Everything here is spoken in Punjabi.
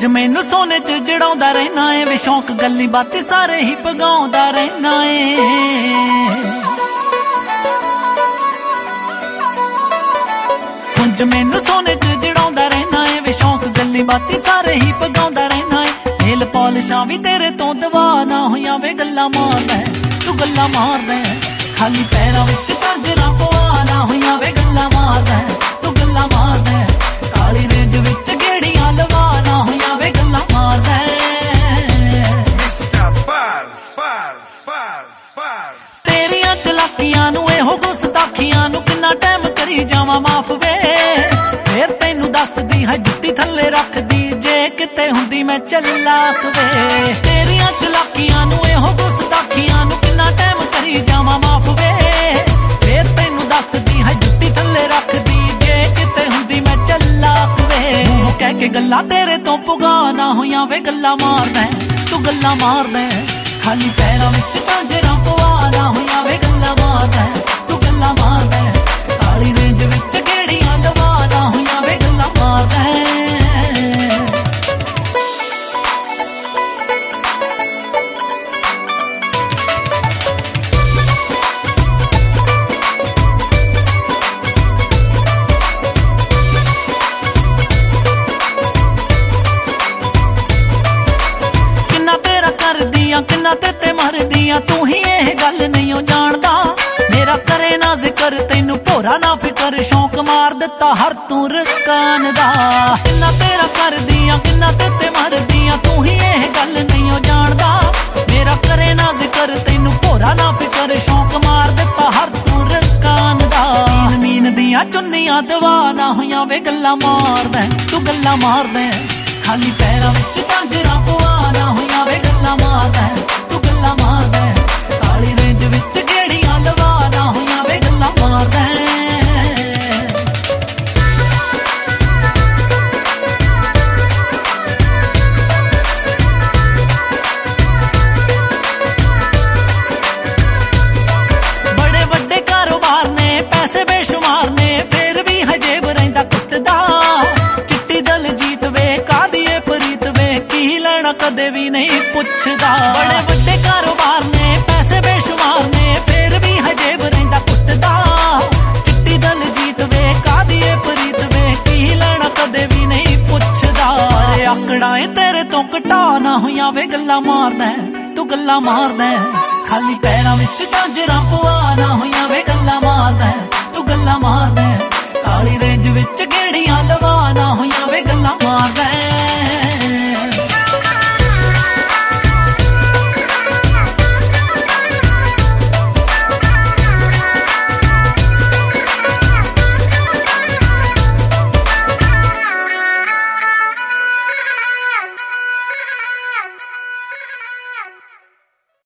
ਪੁੰਜ ਮੈਨੂੰ ਸੋਨੇ ਚ ਜੜਾਉਂਦਾ ਰਹਿਣਾ ਏ ਵੇ ਸ਼ੌਂਕ ਗੱਲੀ ਬਾਤੀ ਸਾਰੇ ਹੀ ਪਗਾਉਂਦਾ ਰਹਿਣਾ ਏ ਪੁੰਜ ਮੈਨੂੰ ਸੋਨੇ ਚ ਜੜਾਉਂਦਾ ਰਹਿਣਾ ਏ ਵੇ ਸ਼ੌਂਕ ਗੱਲੀ ਬਾਤੀ ਸਾਰੇ ਹੀ ਪਗਾਉਂਦਾ ਰਹਿਣਾ ਏ ਨੇਲ ਪਾਲਿਸ਼ਾਂ ਵੀ ਤੇਰੇ ਤੋਂ ਦਵਾ ਨਾ ਹੋਈਆਂ ਵੇ ਗੱਲਾਂ ਮਾਰਦਾ ਤੂੰ ਗੱਲਾਂ ਮਾਰਦਾ ਖਾਲੀ ਪੈਰਾਂ ਵਿੱਚ ਝਾਂਜਰਾਂ ਪਵਾ ਨਾ ਹੋਈਆਂ ਵੇ ਗੱਲਾਂ ਮਾਰਦਾ ਤੂੰ ਗੱਲਾਂ ਮਾਰਦਾ ਕਾਲੀ ਰੇਂਜ ਵਿੱਚ ਗੇੜੀਆਂ ਲਵਾ ਨਾ ਹੋਈਆਂ ਵੇ ਗੱਲਾਂ ਮਾਰਦਾ ਤੇਰੀਆਂ ਚਲਾਕੀਆਂ ਨੂੰ ਇਹੋ ਗੁਸਤਾਖੀਆਂ ਨੂੰ ਕਿੰਨਾ ਟਾਈਮ ਕਰੀ ਜਾਵਾਂ ਮਾਫ ਵੇ ਫੇਰ ਤੈਨੂੰ ਦੱਸਦੀ ਹੈ ਜੁੱਤੀ ਥੱਲੇ ਰੱਖਦੀ ਜੇ ਕਿਤੇ ਹੁੰਦੀ ਮੈਂ ਚੱਲਾਕ ਵੇ ਤੇਰੀਆਂ ਚਲਾਕੀਆਂ ਨੂੰ ਇਹੋ ਗੁਸਤਾਖੀਆਂ ਨੂੰ ਕਿੰਨਾ ਟਾਈਮ ਕਰੀ ਜਾਵਾਂ ਮਾਫ ਵੇ ਫੇਰ ਤੈਨੂੰ ਦੱਸਦੀ ਹੈ ਜੁੱਤੀ ਥੱਲੇ ਰੱਖਦੀ ਜੇ ਕਿਤੇ ਹੁੰਦੀ ਮੈਂ ਚੱਲਾਕ ਵੇ ਕਹਿ ਕੇ ਗੱਲਾਂ ਤੇਰੇ ਤੋਂ ਪੁਗਾ ਨਾ ਹੋਈਆਂ ਵੇ ਗੱਲਾਂ ਮਾਰਦਾ ਤੂੰ ਗੱਲਾਂ ਮਾਰਦਾ ਖਾਲੀ ਪੈਰਾਂ ਵਿੱਚ ਝਾਂਜਰਾਂ ਪਵਾ ਨਾ ਹੋਈਆਂ ਵੇ ਗੱਲਾਂ ਮਾਰਦਾ ਤੂੰ ਗੱਲਾਂ ਮਾਰਦਾ ਕਾਲੀ ਰੇਂਜ ਵਿੱਚ ਗੇੜੀਆਂ ਲਵਾ ਨਾ ਹੋਈਆਂ ਵੇ ਗੱਲਾਂ ਮਾਰਦਾ ਕਿੰਨਾ ਤੇ ਮਰਦੀਆਂ ਤੂੰ ਹੀ ਇਹ ਗੱਲ ਨਹੀਂ ਜਾਣਦਾ ਮੇਰਾ ਕਰੇ ਨਾ ਜ਼ਿਕਰ ਤੈਨੂੰ ਭੋਰਾ ਨਾ ਫਿਕਰ ਸ਼ੌਂਕ ਮਾਰ ਦਿੱਤਾ ਹਰ ਤੂੰ ਰਕਾਨ ਦਾ ਕਿੰਨਾ ਤੇਰਾ ਕਰਦੀਆਂ ਕਿੰਨਾ ਤੇ ਮਰਦੀਆਂ ਤੂੰ ਹੀ ਇਹ ਗੱਲ ਨਹੀਂ ਜਾਣਦਾ ਮੇਰਾ ਕਰੇ ਨਾ ਜ਼ਿਕਰ ਤੈਨੂੰ ਭੋਰਾ ਨਾ ਫਿਕਰ ਸ਼ੌਂਕ ਮਾਰ ਦਿੱਤਾ ਹਰ ਤੂੰ ਰਕਾਨ ਦਾ ਮੀਨ ਦੀਆਂ ਚੁੰਨੀਆਂ ਦਵਾ ਨਾ ਹੋਈਆਂ ਵੇ ਗੱਲਾਂ ਮਾਰਦਾ ਤੂੰ ਗੱਲਾਂ ਮਾਰਦਾ ਖਾਲੀ ਪੈਰਾਂ ਵਿੱਚ ਝਾਂਜਰਾਂ ਪਵਾ ਨਾ ਹੋਈਆਂ ਵੇ ਗੱਲਾਂ ਮਾਰਦਾ ਤੂੰ ਗੱਲਾਂ ਮਾਰਦਾ ਕਾਲੀ ਰੇਂਜ ਵਿੱਚ ਗੇੜੀਆਂ ਲਵਾ ਨਾ ਹੋਈਆਂ ਵੇ ਗੱਲਾਂ ਮਾਰਦਾ ਬੜੇ ਵੱਡੇ ਕਾਰੋਬਾਰ ਨੇ ਪੈਸੇ ਬੇਸ਼ੁਮਾਰ ਨੇ ਫੇਰ ਵੀ ਹਜੇਬ ਰਹਿੰਦਾ ਕੁੱਟਦਾ ਚਿੱਟੀ ਦਲਜੀਤ ਵੇ ਕਾਦੀਏ ਪ੍ਰੀਤ ਵੇ ਕੀ ਲੈਣਾ ਕਦੇ ਵੀ ਨਹੀਂ ਪੁੱਛਦਾ ਬੜੇ ਵੱਡੇ ਕਾਰੋਬਾਰ ਨੇ ਪੈਸੇ ਬੇਸ਼ੁਮਾਰ ਨੇ ਫੇਰ ਵੀ ਹਜੇਬ ਰਹਿੰਦਾ ਕੁੱਟਦਾ ਚਿੱਟੀ ਦਲਜੀਤ ਵੇ ਕਾਦੀਏ ਪ੍ਰੀਤ ਵੇ ਕੀ ਲੈਣਾ ਕਦੇ ਵੀ ਨਹੀਂ ਪੁੱਛਦਾ ਅਰੇ ਆਕੜਾਂ ਤੇਰੇ ਤੋਂ ਘਟਾ ਨਾ ਹੋਈਆਂ ਵੇ ਗੱਲਾਂ ਮਾਰਦਾ ਤੂੰ ਗੱਲਾਂ ਮਾਰਦਾ ਖਾਲੀ ਪੈਰਾਂ ਵਿੱਚ ਝਾਂਜਰਾਂ ਪਵਾ ਨਾ ਹੋਈਆਂ ਵੇ ਗੱਲਾਂ ਮਾਰਦਾ ਤੂੰ ਗੱਲਾਂ ਮਾਰਦਾ ਕਾਲੀ ਰੇਂਜ ਵਿੱਚ ਗੇੜੀਆਂ ਲਵਾ ਨਾ ਹੋਈਆਂ ਵੇ